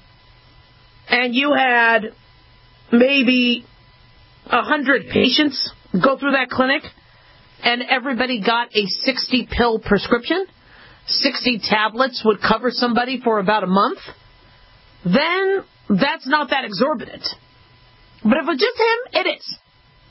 and you had maybe one hundred patients go through that clinic, and everybody got a sixty-pill prescription, sixty tablets would cover somebody for about a month, then that's not that exorbitant. But if it's just him, it is.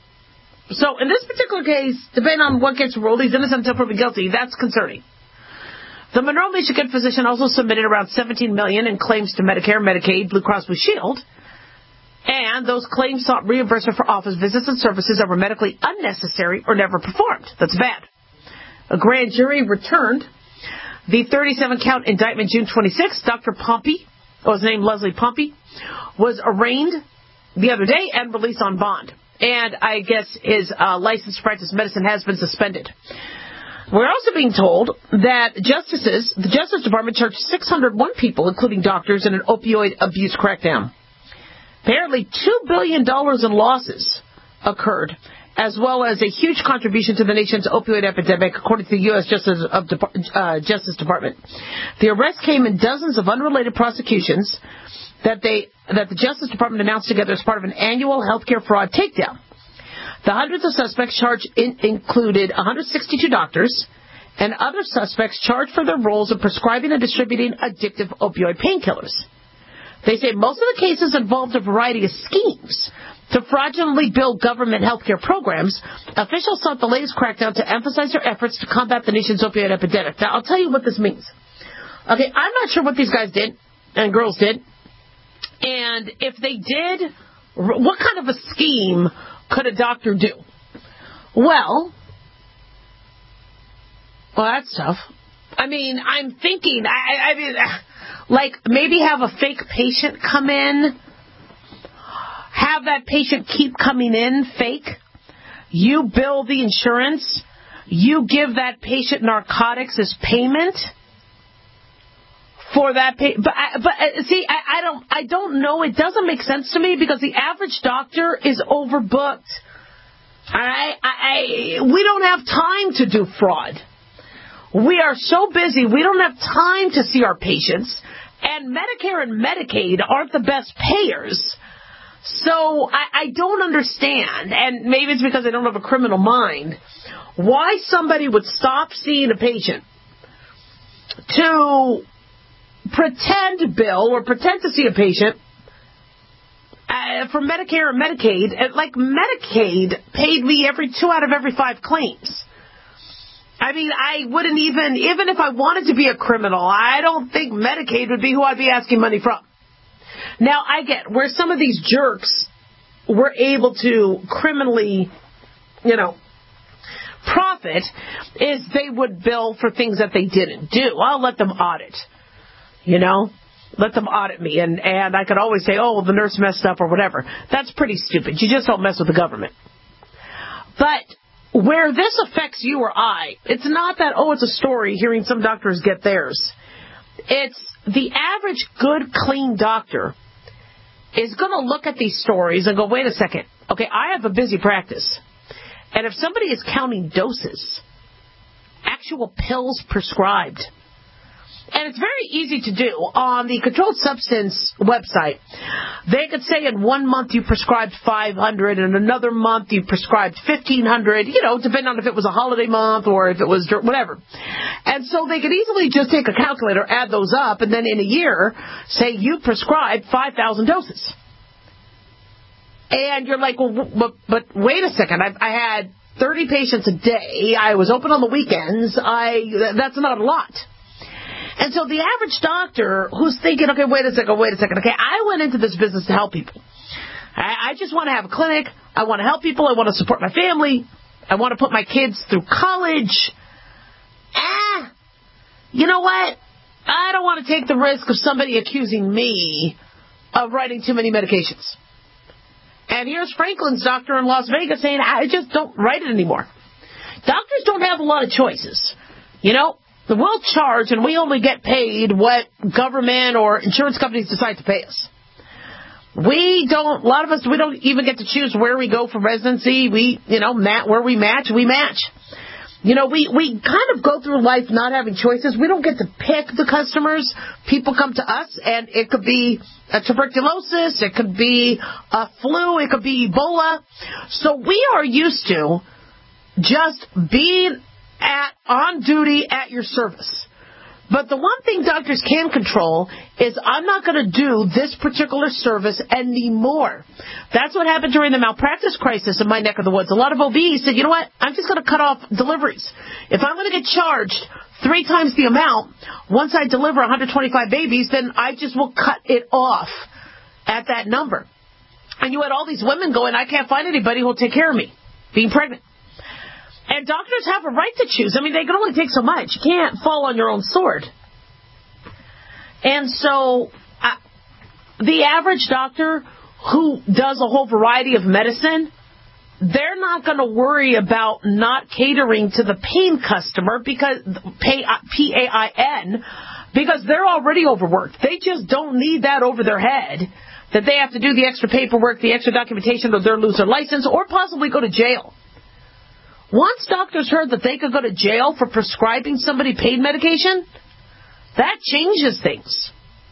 So in this particular case, depending on what gets ruled, he's innocent until proven guilty. That's concerning. The Monroe, Michigan physician also submitted around seventeen million dollars in claims to Medicare, Medicaid, Blue Cross Blue Shield, and those claims sought reimbursement for office visits and services that were medically unnecessary or never performed. That's bad. A grand jury returned the thirty-seven count indictment June twenty-sixth. Doctor Pompey, or his name Leslie Pompey, was arraigned the other day and released on bond. And I guess his uh, license to practice medicine has been suspended. We're also being told that justices, the Justice Department charged six hundred one people, including doctors, in an opioid abuse crackdown. Apparently two billion dollars in losses occurred, as well as a huge contribution to the nation's opioid epidemic, according to the U S Justice, of Dep- uh, Justice Department. The arrest came in dozens of unrelated prosecutions that they that the Justice Department announced together as part of an annual healthcare fraud takedown. The hundreds of suspects charged in, included one hundred sixty-two doctors and other suspects charged for their roles in prescribing and distributing addictive opioid painkillers. They say most of the cases involved a variety of schemes to fraudulently bill government healthcare programs. Officials sought the latest crackdown to emphasize their efforts to combat the nation's opioid epidemic. Now, I'll tell you what this means. Okay, I'm not sure what these guys did and girls did. And if they did, what kind of a scheme could a doctor do? Well, well, that's tough. I mean, I'm thinking, I, I mean, like maybe have a fake patient come in, have that patient keep coming in fake. You bill the insurance. You give that patient narcotics as payment for that pay, but I, but uh, see, I, I don't, I don't know. It doesn't make sense to me because the average doctor is overbooked. I, I, we don't have time to do fraud. We are so busy, we don't have time to see our patients, and Medicare and Medicaid aren't the best payers. So I, I don't understand, and maybe it's because I don't have a criminal mind, why somebody would stop seeing a patient to pretend bill or pretend to see a patient uh, for Medicare or Medicaid. Like Medicaid paid me every two out of every five claims. I mean, I wouldn't even, even if I wanted to be a criminal, I don't think Medicaid would be who I'd be asking money from. Now, I get where some of these jerks were able to criminally, you know, profit is they would bill for things that they didn't do. I'll let them audit, you know, let them audit me. And, and I could always say, oh, the nurse messed up or whatever. That's pretty stupid. You just don't mess with the government. But where this affects you or I, it's not that, oh, it's a story hearing some doctors get theirs. It's the average good, clean doctor is going to look at these stories and go, wait a second. Okay, I have a busy practice. And if somebody is counting doses, actual pills prescribed, and it's very easy to do. On the Controlled Substance website, they could say in one month you prescribed five hundred, and another month you prescribed fifteen hundred, you know, depending on if it was a holiday month or if it was whatever. And so they could easily just take a calculator, add those up, and then in a year say you prescribed five thousand doses. And you're like, well, but, but wait a second, I, I had thirty patients a day, I was open on the weekends, I that's not a lot. And so the average doctor who's thinking, okay, wait a second, wait a second, okay, I went into this business to help people. I, I just want to have a clinic. I want to help people. I want to support my family. I want to put my kids through college. Ah, you know what? I don't want to take the risk of somebody accusing me of writing too many medications. And here's Franklin's doctor in Las Vegas saying, I just don't write it anymore. Doctors don't have a lot of choices. You know? We'll charge, and we only get paid what government or insurance companies decide to pay us. We don't, a lot of us, we don't even get to choose where we go for residency. We, you know, mat, where we match, we match. You know, we, we kind of go through life not having choices. We don't get to pick the customers. People come to us, and it could be a tuberculosis, it could be a flu, it could be Ebola. So we are used to just being at on duty at your service. But the one thing doctors can control is I'm not going to do this particular service anymore. That's what happened during the malpractice crisis in my neck of the woods. A lot of O Bs said, you know what, I'm just going to cut off deliveries. If I'm going to get charged three times the amount once I deliver one hundred twenty-five babies, then I just will cut it off at that number. And you had all these women going, I can't find anybody who will take care of me being pregnant. And doctors have a right to choose. I mean, they can only take so much. You can't fall on your own sword. And so uh, the average doctor who does a whole variety of medicine, they're not going to worry about not catering to the pain customer, because pay, P A I N, because they're already overworked. They just don't need that over their head, that they have to do the extra paperwork, the extra documentation, or they'll lose their license, or possibly go to jail. Once doctors heard that they could go to jail for prescribing somebody pain medication, that changes things.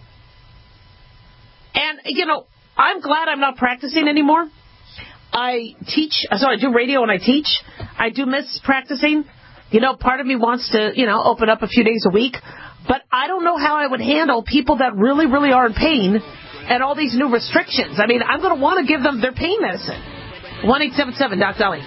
And, you know, I'm glad I'm not practicing anymore. I teach, so I do radio and I teach. I do miss practicing. You know, part of me wants to, you know, open up a few days a week. But I don't know how I would handle people that really, really are in pain and all these new restrictions. I mean, I'm going to want to give them their pain medicine. one eight seven seven Doc Dolly.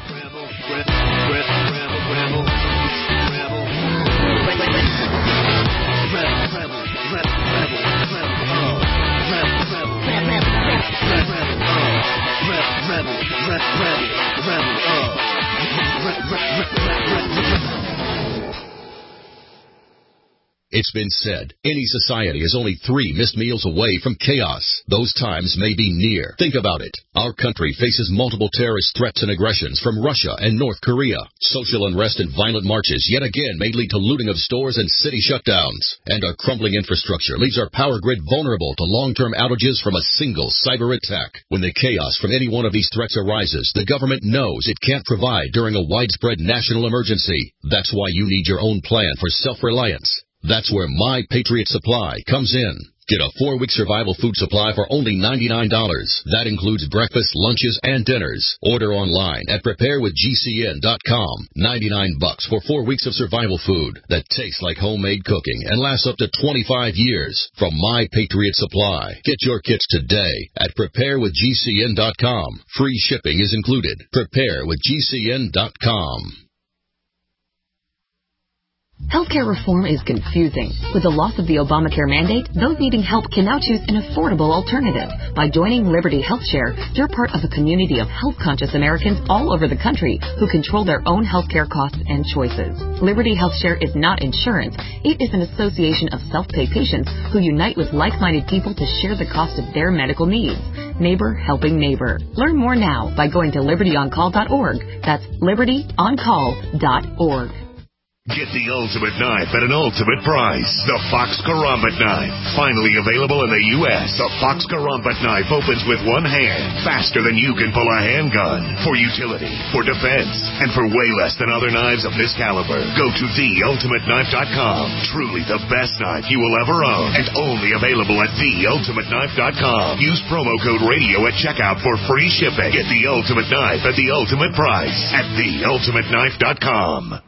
It's been said, any society is only three missed meals away from chaos. Those times may be near. Think about it. Our country faces multiple terrorist threats and aggressions from Russia and North Korea. Social unrest and violent marches yet again may lead to looting of stores and city shutdowns. And our crumbling infrastructure leaves our power grid vulnerable to long-term outages from a single cyber attack. When the chaos from any one of these threats arises, the government knows it can't provide during a widespread national emergency. That's why you need your own plan for self-reliance. That's where My Patriot Supply comes in. Get a four-week survival food supply for only ninety-nine dollars. That includes breakfast, lunches, and dinners. Order online at prepare with G C N dot com. ninety-nine bucks for four weeks of survival food that tastes like homemade cooking and lasts up to twenty-five years from My Patriot Supply. Get your kits today at prepare with G C N dot com. Free shipping is included. prepare with G C N dot com. Healthcare reform is confusing. With the loss of the Obamacare mandate, those needing help can now choose an affordable alternative. By joining Liberty HealthShare, you're part of a community of health-conscious Americans all over the country who control their own healthcare costs and choices. Liberty HealthShare is not insurance. It is an association of self-pay patients who unite with like-minded people to share the cost of their medical needs. Neighbor helping neighbor. Learn more now by going to liberty on call dot org. That's liberty on call dot org. Get the ultimate knife at an ultimate price. The Fox Karambit knife. Finally available in the U S The Fox Karambit knife opens with one hand, faster than you can pull a handgun. For utility, for defense, and for way less than other knives of this caliber. Go to the ultimate knife dot com. Truly the best knife you will ever own. And only available at the ultimate knife dot com. Use promo code radio at checkout for free shipping. Get the ultimate knife at the ultimate price at the ultimate knife dot com.